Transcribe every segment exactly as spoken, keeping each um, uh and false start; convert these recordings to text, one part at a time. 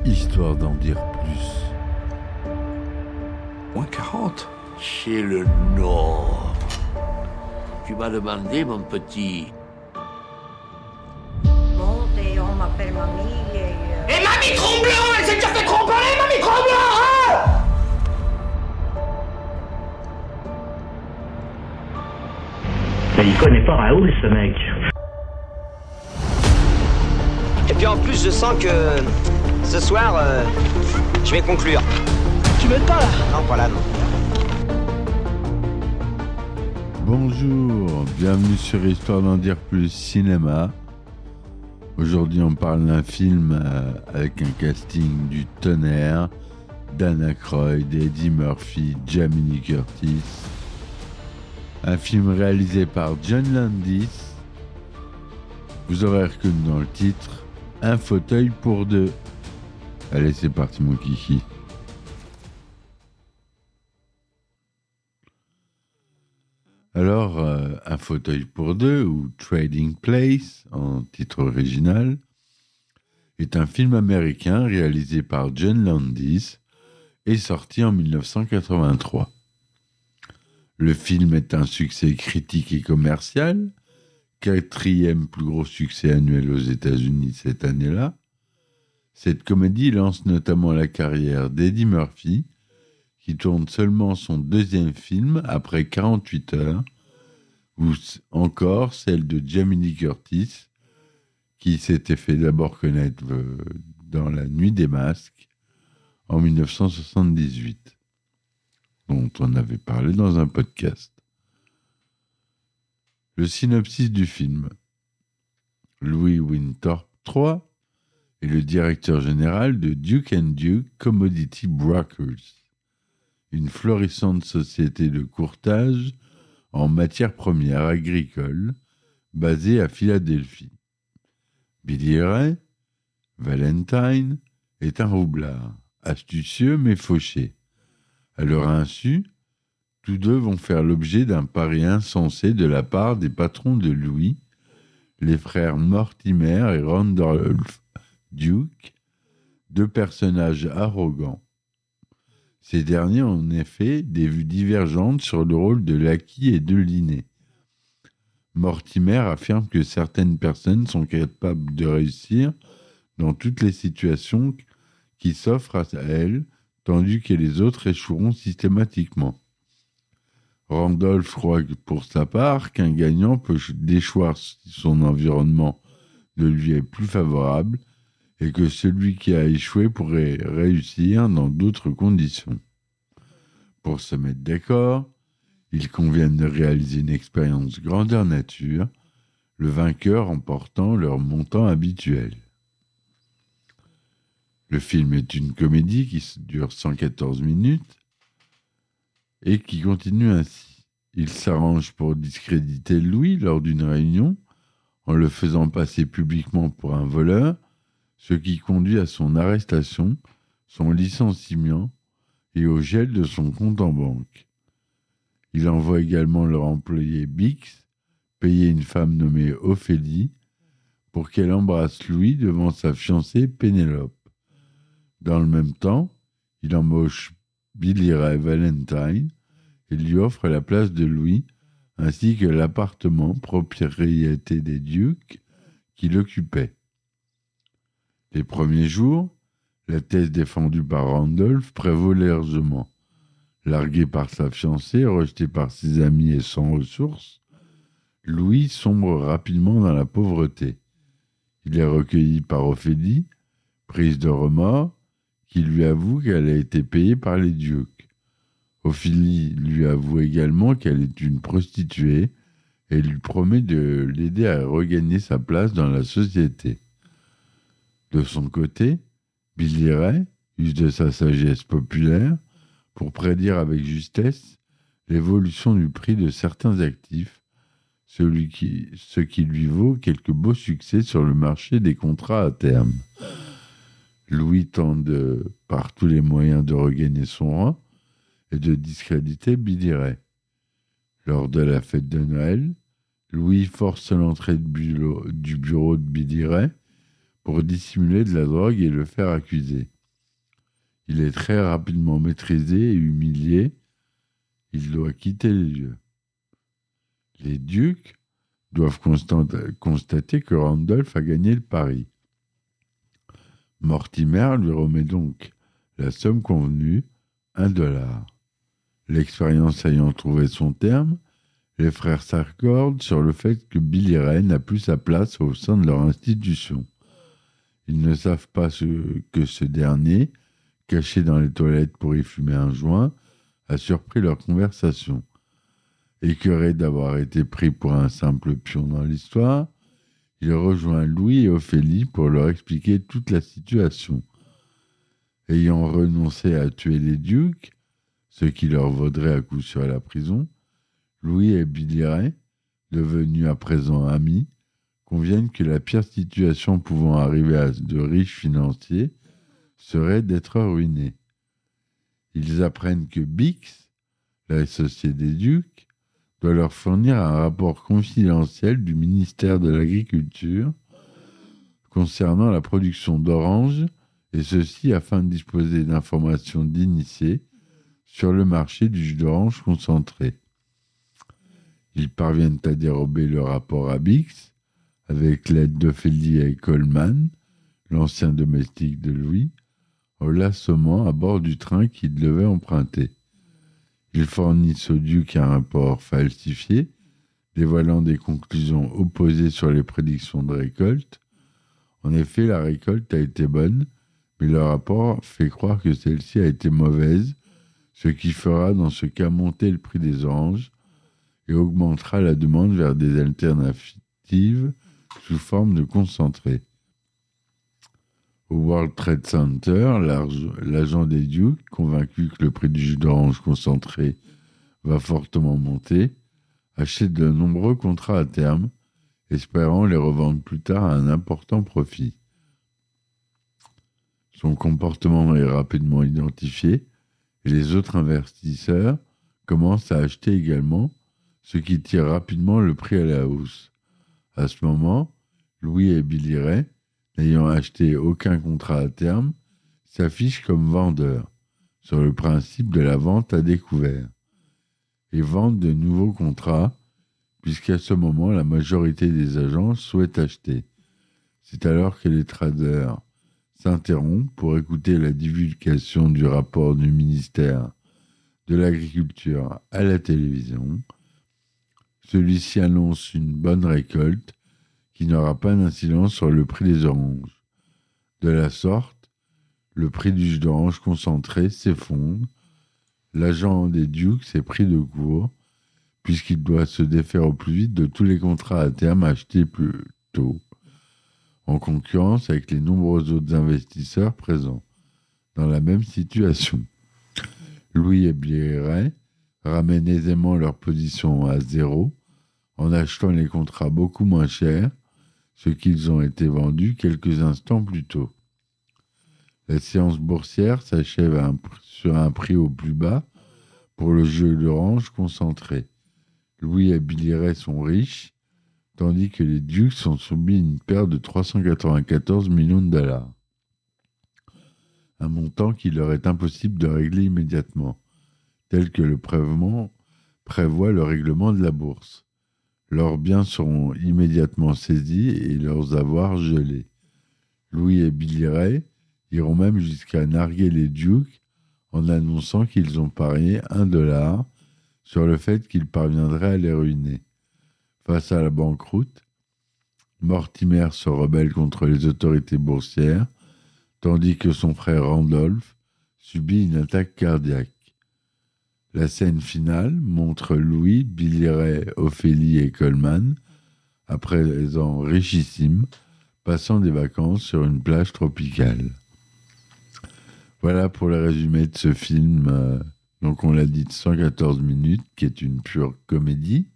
histoire d'en dire plus. Moins quarante. C'est le Nord. Tu m'as demandé, mon petit. Monte, on m'appelle mamie. Et, euh... et mamie Tromblon, elle s'est déjà fait tromper, mamie Tromblon, hein. Mais il connaît pas Raoul, ce mec. Et puis en plus, je sens que ce soir, euh, je vais conclure. Tu m'aides pas là? Non, voilà, non. Bonjour, bienvenue sur Histoire d'en dire plus cinéma. Aujourd'hui, on parle d'un film euh, avec un casting du tonnerre, Dan Aykroyd, Eddie Murphy, Jamie Lee Curtis. Un film réalisé par John Landis. Vous aurez reconnu dans le titre Un fauteuil pour deux. Allez, c'est parti, mon kiki. Alors, euh, Un fauteuil pour deux, ou Trading Place, en titre original, est un film américain réalisé par John Landis et sorti en dix-neuf cent quatre-vingt-trois. Le film est un succès critique et commercial, quatrième plus gros succès annuel aux États-Unis cette année-là. Cette comédie lance notamment la carrière d'Eddie Murphy, qui tourne seulement son deuxième film après quarante-huit heures, ou encore celle de Jamie Lee Curtis, qui s'était fait d'abord connaître dans La Nuit des Masques en dix-neuf cent soixante-dix-huit, dont on avait parlé dans un podcast. Le synopsis du film. Louis Winthorpe trois est le directeur général de Duke and Duke Commodity Brokers, une florissante société de courtage en matières premières agricoles basée à Philadelphie. Billy Ray, Valentine, est un roublard, astucieux mais fauché. À leur insu, tous deux vont faire l'objet d'un pari insensé de la part des patrons de Louis, les frères Mortimer et Randolph Duke, deux personnages arrogants. Ces derniers ont en effet des vues divergentes sur le rôle de Lucky et de Linné. Mortimer affirme que certaines personnes sont capables de réussir dans toutes les situations qui s'offrent à elles, tandis que les autres échoueront systématiquement. Randolph croit pour sa part qu'un gagnant peut déchoir si son environnement ne lui est plus favorable et que celui qui a échoué pourrait réussir dans d'autres conditions. Pour se mettre d'accord, il convient de réaliser une expérience grandeur nature, le vainqueur remportant leur montant habituel. Le film est une comédie qui dure cent quatorze minutes et qui continue ainsi. Il s'arrange pour discréditer Louis lors d'une réunion en le faisant passer publiquement pour un voleur, ce qui conduit à son arrestation, son licenciement et au gel de son compte en banque. Il envoie également leur employé Bix payer une femme nommée Ophélie pour qu'elle embrasse Louis devant sa fiancée Pénélope. Dans le même temps, il embauche Billy Ray Valentine et lui offre la place de Louis ainsi que l'appartement propriété des Duke qui l'occupait. Les premiers jours, la thèse défendue par Randolph prévaut largement. Largué par sa fiancée, rejeté par ses amis et sans ressources, Louis sombre rapidement dans la pauvreté. Il est recueilli par Ophélie, prise de remords, qui lui avoue qu'elle a été payée par les Duke. Ophélie lui avoue également qu'elle est une prostituée et lui promet de l'aider à regagner sa place dans la société. De son côté, Billy Ray use de sa sagesse populaire pour prédire avec justesse l'évolution du prix de certains actifs, celui qui, ce qui lui vaut quelques beaux succès sur le marché des contrats à terme. Louis tente de, par tous les moyens de regagner son rang et de discréditer Billy Ray. Lors de la fête de Noël, Louis force l'entrée du bureau, du bureau de Billy Ray pour dissimuler de la drogue et le faire accuser. Il est très rapidement maîtrisé et humilié. Il doit quitter les lieux. Les Dukes doivent constant- constater que Randolph a gagné le pari. Mortimer lui remet donc la somme convenue, un dollar. L'expérience ayant trouvé son terme, les frères s'accordent sur le fait que Billy Ray n'a plus sa place au sein de leur institution. Ils ne savent pas ce que ce dernier, caché dans les toilettes pour y fumer un joint, a surpris leur conversation. Écœuré d'avoir été pris pour un simple pion dans l'histoire, il rejoint Louis et Ophélie pour leur expliquer toute la situation. Ayant renoncé à tuer les Dukes, ce qui leur vaudrait à coup sûr la prison, Louis et Billy Ray, devenus à présent amis, conviennent que la pire situation pouvant arriver à de riches financiers serait d'être ruinés. Ils apprennent que Bix, l'associé des Dukes, doit leur fournir un rapport confidentiel du ministère de l'Agriculture concernant la production d'oranges, et ceci afin de disposer d'informations d'initiés sur le marché du jus d'orange concentré. Ils parviennent à dérober le rapport à Bix avec l'aide d'Ophélie et Coleman, l'ancien domestique de Louis, en l'assommant à bord du train qu'ils devaient emprunter. Ils fournissent aux Ducs un rapport falsifié, dévoilant des conclusions opposées sur les prédictions de récolte. En effet, la récolte a été bonne, mais le rapport fait croire que celle-ci a été mauvaise, ce qui fera dans ce cas monter le prix des oranges et augmentera la demande vers des alternatives sous forme de concentré. Au World Trade Center, l'agent des Dukes, convaincu que le prix du jus d'orange concentré va fortement monter, achète de nombreux contrats à terme, espérant les revendre plus tard à un important profit. Son comportement est rapidement identifié et les autres investisseurs commencent à acheter également, ce qui tire rapidement le prix à la hausse. À ce moment, Louis et Billy Ray, n'ayant acheté aucun contrat à terme, s'affichent comme vendeurs, sur le principe de la vente à découvert, et vendent de nouveaux contrats, puisqu'à ce moment, la majorité des agents souhaitent acheter. C'est alors que les traders s'interrompent pour écouter la divulgation du rapport du ministère de l'Agriculture à la télévision. Celui-ci annonce une bonne récolte qui n'aura pas d'incidence sur le prix des oranges. De la sorte, le prix du jus d'orange concentré s'effondre. L'agent des Dukes est pris de court, puisqu'il doit se défaire au plus vite de tous les contrats à terme achetés plus tôt, en concurrence avec les nombreux autres investisseurs présents dans la même situation. Louis et Billy Ray ramènent aisément leur position à zéro en achetant les contrats beaucoup moins chers, ce qu'ils ont été vendus quelques instants plus tôt. La séance boursière s'achève un, sur un prix au plus bas pour le jus d'orange concentré. Louis et Billy Ray sont riches, tandis que les Dukes sont soumis à une perte de trois cent quatre-vingt-quatorze millions de dollars. Un montant qu'il leur est impossible de régler immédiatement, tel que le prélèvement prévoit le règlement de la bourse. Leurs biens seront immédiatement saisis et leurs avoirs gelés. Louis et Billy Ray iront même jusqu'à narguer les Dukes en annonçant qu'ils ont parié un dollar sur le fait qu'ils parviendraient à les ruiner. Face à la banqueroute, Mortimer se rebelle contre les autorités boursières, tandis que son frère Randolph subit une attaque cardiaque. La scène finale montre Louis, Billy Ray, Ophélie et Coleman, à présent richissimes, passant des vacances sur une plage tropicale. Voilà pour le résumé de ce film, euh, donc on l'a dit, de cent quatorze minutes, qui est une pure comédie.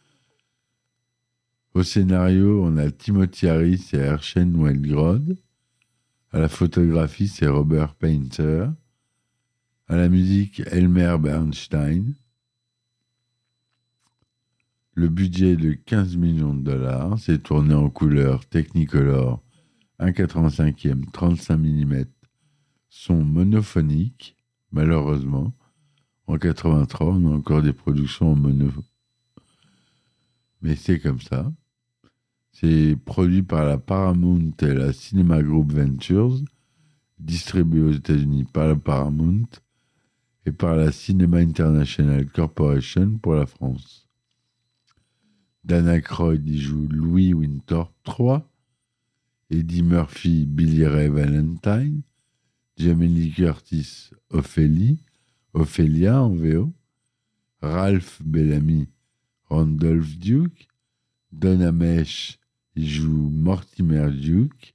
Au scénario, on a Timothy Harris et Herschel Wellgrod. À la photographie, c'est Robert Painter. À la musique, Elmer Bernstein. Le budget est de quinze millions de dollars. C'est tourné en couleur Technicolor un quatre-vingt-cinquième trente-cinq millimètres sont monophoniques, malheureusement. En quatre-vingt-trois, on a encore des productions en mono. Mais c'est comme ça. C'est produit par la Paramount et la Cinema Group Ventures, distribué aux États-Unis par la Paramount et par la Cinema International Corporation pour la France. Dan Aykroyd y joue Louis Winthorpe trois, Eddie Murphy, Billy Ray Valentine, Jamie Lee Curtis, Ophélie, Ophélia en V O, Ralph Bellamy, Randolph Duke, Don Ameche y joue Mortimer Duke.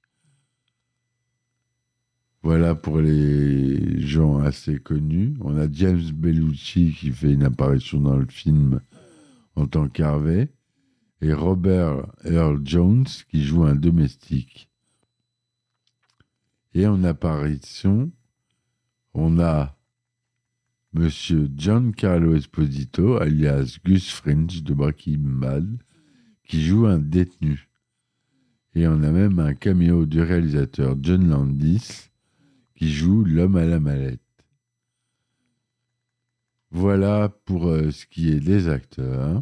Voilà pour les gens assez connus. On a James Bellucci qui fait une apparition dans le film en tant qu'Harvey et Robert Earl Jones qui joue un domestique. Et en apparition, on a Monsieur Giancarlo Esposito, alias Gus Fringe de Breaking Bad, qui joue un détenu. Et on a même un caméo du réalisateur John Landis, qui joue l'homme à la mallette. Voilà pour euh, ce qui est des acteurs.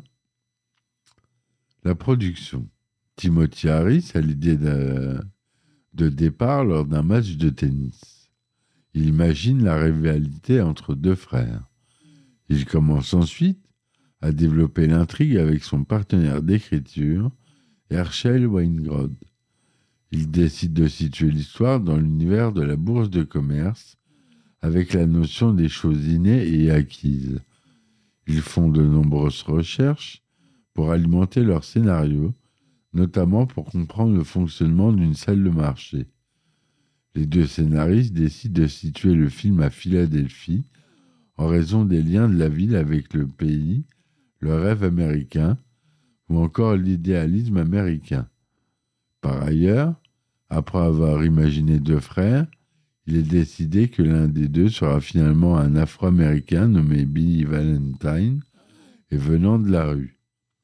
La production. Timothy Harris a l'idée de, de départ lors d'un match de tennis. Il imagine la rivalité entre deux frères. Il commence ensuite à développer l'intrigue avec son partenaire d'écriture, Herschel Weingrod. Il décide de situer l'histoire dans l'univers de la bourse de commerce, avec la notion des choses innées et acquises. Ils font de nombreuses recherches pour alimenter leur scénario, notamment pour comprendre le fonctionnement d'une salle de marché. Les deux scénaristes décident de situer le film à Philadelphie en raison des liens de la ville avec le pays, le rêve américain ou encore l'idéalisme américain. Par ailleurs, après avoir imaginé deux frères, il est décidé que l'un des deux sera finalement un Afro-Américain nommé Billy Valentine et venant de la rue.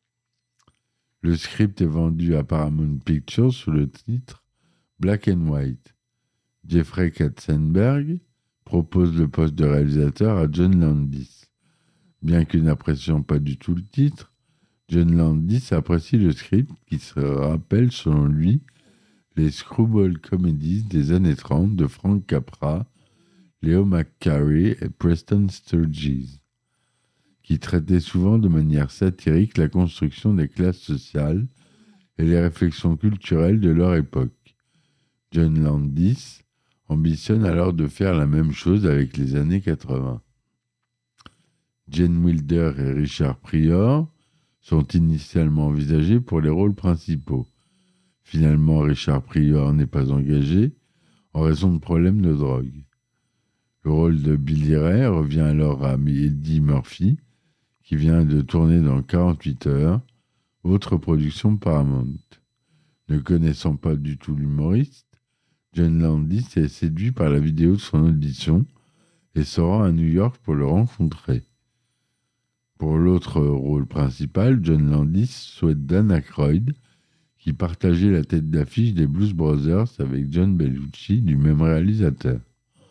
Le script est vendu à Paramount Pictures sous le titre Black and White. Jeffrey Katzenberg propose le poste de réalisateur à John Landis. Bien qu'il n'apprécie pas du tout le titre, John Landis apprécie le script qui se rappelle selon lui les screwball comedies des années trente de Frank Capra, Leo McCarey et Preston Sturges, qui traitaient souvent de manière satirique la construction des classes sociales et les réflexions culturelles de leur époque. John Landis ambitionne alors de faire la même chose avec les années quatre-vingts. Jane Wilder et Richard Pryor sont initialement envisagés pour les rôles principaux. Finalement, Richard Pryor n'est pas engagé en raison de problèmes de drogue. Le rôle de Billy Ray revient alors à Eddie Murphy, qui vient de tourner dans quarante-huit heures, autre production Paramount. Ne connaissant pas du tout l'humoriste, John Landis est séduit par la vidéo de son audition et se rend à New York pour le rencontrer. Pour l'autre rôle principal, John Landis souhaite Dan Aykroyd, qui partageait la tête d'affiche des Blues Brothers avec John Bellucci, du même réalisateur.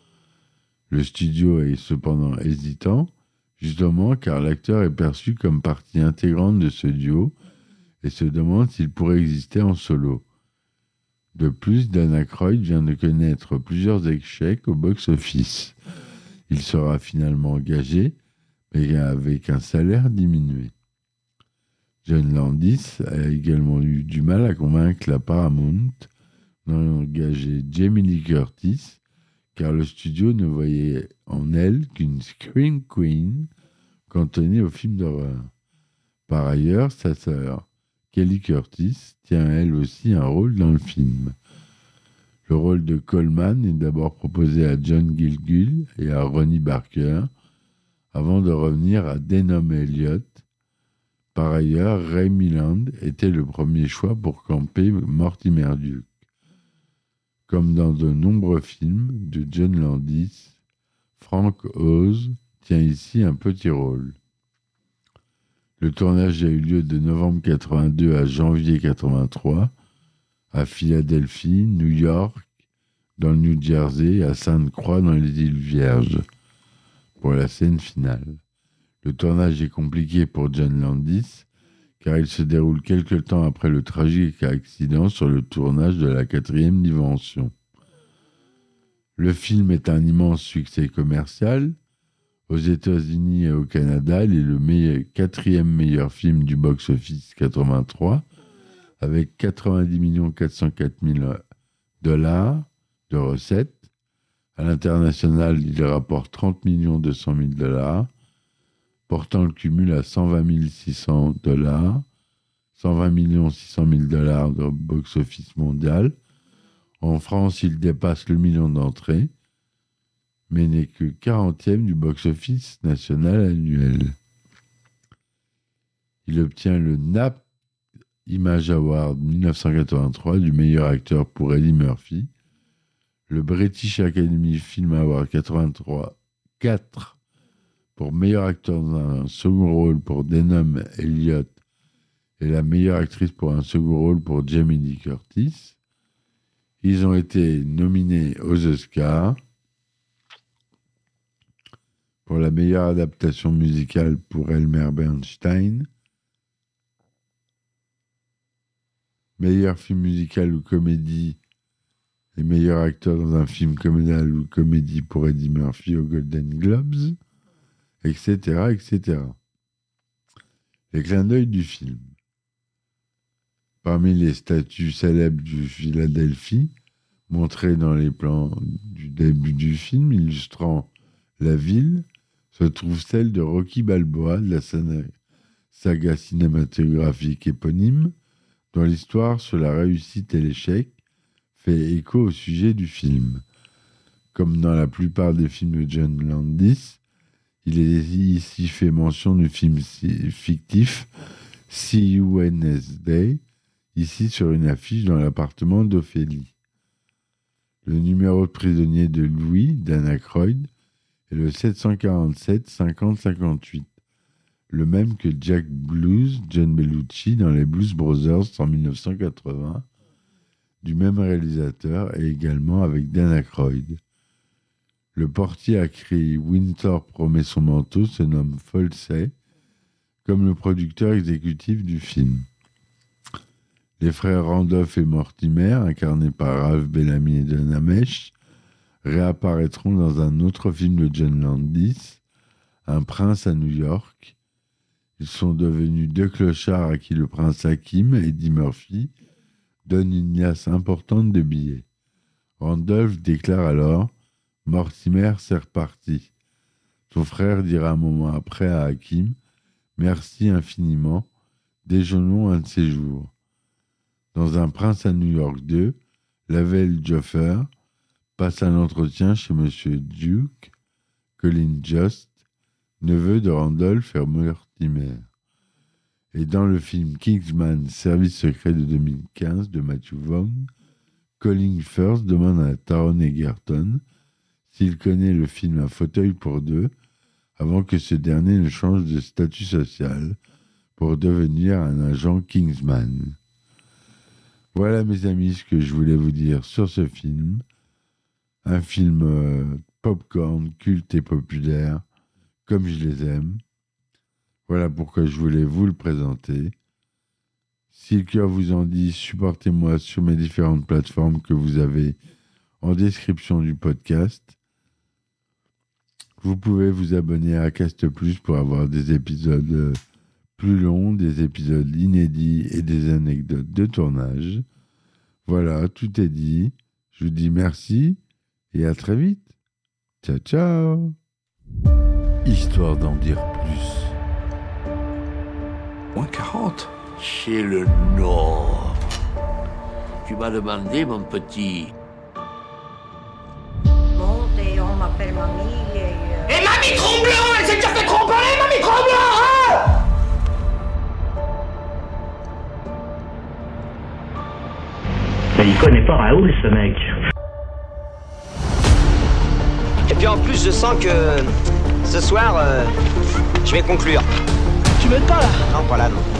Le studio est cependant hésitant, justement car l'acteur est perçu comme partie intégrante de ce duo et se demande s'il pourrait exister en solo. De plus, Dan Aykroyd vient de connaître plusieurs échecs au box-office. Il sera finalement engagé, mais avec un salaire diminué. John Landis a également eu du mal à convaincre la Paramount d'engager Jamie Lee Curtis, car le studio ne voyait en elle qu'une scream queen cantonnée aux films d'horreur. Par ailleurs, sa sœur, Kelly Curtis, tient elle aussi un rôle dans le film. Le rôle de Coleman est d'abord proposé à John Gielgud et à Ronnie Barker, avant de revenir à Denholm Elliott. Par ailleurs, Ray Milland était le premier choix pour camper Mortimer Duke. Comme dans de nombreux films de John Landis, Frank Oz tient ici un petit rôle. Le tournage a eu lieu de novembre quatre-vingt-deux à janvier quatre-vingt-trois, à Philadelphie, New York, dans le New Jersey et à Sainte-Croix dans les îles Vierges pour la scène finale. Le tournage est compliqué pour John Landis car il se déroule quelque temps après le tragique accident sur le tournage de La Quatrième Dimension. Le film est un immense succès commercial. Aux États-Unis et au Canada, il est le meilleur, quatrième meilleur film du box-office quatre-vingt-trois, avec quatre-vingt-dix millions quatre cent quatre mille dollars de recettes. À l'international, il rapporte trente millions deux cent mille dollars, portant le cumul à cent vingt mille six cents dollars, cent vingt millions six cent mille dollars de box-office mondial. En France, il dépasse le million d'entrées, mais n'est que quarantième du box-office national annuel. Il obtient le N A P Image Award dix-neuf cent quatre-vingt-trois du meilleur acteur pour Eddie Murphy, le British Academy Film Award quatre-vingt-trois quatre pour meilleur acteur dans un second rôle pour Denholm Elliott et la meilleure actrice pour un second rôle pour Jamie Lee Curtis. Ils ont été nominés aux Oscars pour la meilleure adaptation musicale pour Elmer Bernstein, meilleur film musical ou comédie et meilleur acteur dans un film comédial ou comédie pour Eddie Murphy aux Golden Globes, et cetera, et cetera. Les clins d'œil du film. Parmi les statues célèbres du Philadelphie, montrées dans les plans du début du film, illustrant la ville, se trouve celle de Rocky Balboa, de la saga cinématographique éponyme, dont l'histoire sur la réussite et l'échec fait écho au sujet du film. Comme dans la plupart des films de John Landis, il est ici fait mention du film fictif See You Wednesday, ici sur une affiche dans l'appartement d'Ophélie. Le numéro de prisonnier de Louis, Dan Aykroyd, est le sept cent quarante-sept cinquante cinquante-huit, le même que Jack Blues, John Belushi dans les Blues Brothers en dix-neuf cent quatre-vingts, du même réalisateur et également avec Dan Aykroyd. Le portier à cri Winter promet son manteau se nomme Folsey, comme le producteur exécutif du film. Les frères Randolph et Mortimer, incarnés par Ralph Bellamy et John Ameche, réapparaîtront dans un autre film de John Landis, Un prince à New York. Ils sont devenus deux clochards à qui le prince Hakim, Eddie Murphy, donne une liasse importante de billets. Randolph déclare alors « Mortimer, c'est reparti ». Son frère dira un moment après à Hakim « Merci infiniment, déjeunons un de ces jours ». Dans Un prince à New York deux, Lavelle Joffer passe un entretien chez Monsieur Duke, Colin Jost, neveu de Randolph et Mortimer. Et dans le film Kingsman, Service secret de deux mille quinze de Matthew Vaughn, Colin Firth demande à Taron Egerton s'il connaît le film Un fauteuil pour deux avant que ce dernier ne change de statut social pour devenir un agent Kingsman. Voilà mes amis ce que je voulais vous dire sur ce film. Un film euh, popcorn, culte et populaire, comme je les aime. Voilà pourquoi je voulais vous le présenter. Si le cœur vous en dit, supportez-moi sur mes différentes plateformes que vous avez en description du podcast. Vous pouvez vous abonner à Cast Plus pour avoir des épisodes plus longs, des épisodes inédits et des anecdotes de tournage. Voilà, tout est dit. Je vous dis merci et à très vite. Ciao, ciao. Histoire d'en dire plus. Moins quarante. Chez le Nord. Tu m'as demandé, mon petit. Monte, on m'appelle mamie et... euh, Et mamie Tremblant, elle s'est déjà fait tromper, mamie Tremblant, hein? Mais il connaît pas Raoul, ce mec. Et puis en plus, je sens que ce soir, euh, je vais conclure. Tu m'aides pas là? Non, voilà, non.